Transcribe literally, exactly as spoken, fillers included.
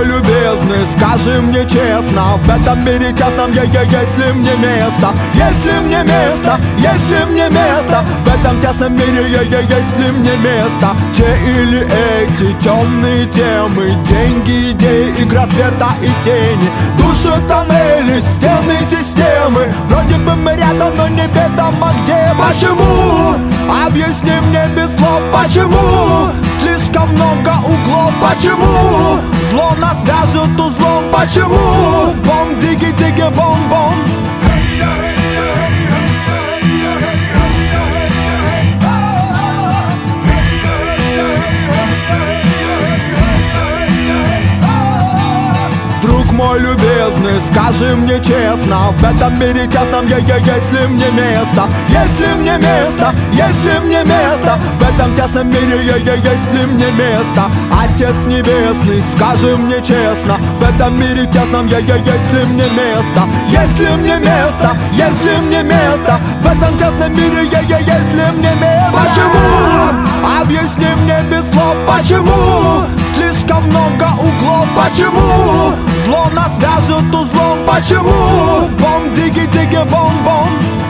мой любезный, скажи мне честно, в этом мире тесном, я, я, есть ли мне место? Есть ли мне место? Есть ли мне место? В этом тесном мире, я, я, есть ли мне место? Те или эти темные темы, деньги, идеи, игра света и тени, души, тоннели, стены, системы. Вроде бы мы рядом, но неведомо где. Почему? Объясни мне без слов, почему? Слишком много углов, почему? Зло нас вяжет узлом, почему? Бом, диги, диги, бом, бом. Друг мой любезный, скажи мне честно, в этом мире тесном, я, я, есть ли мне место? Есть ли мне место? Есть ли мне место? В этом тесном мире, я, я, есть ли мне место? Отец небесный, скажи мне честно, в этом мире тесном, я, я, есть ли мне место? Есть ли мне место? Есть ли мне место? В этом тесном мире, я, я, есть ли мне место? Почему? Объясни мне без слов, почему? Слишком много углов, почему? Зло нас вяжет узлом, почему? Бом, диги, диги, бом, бом.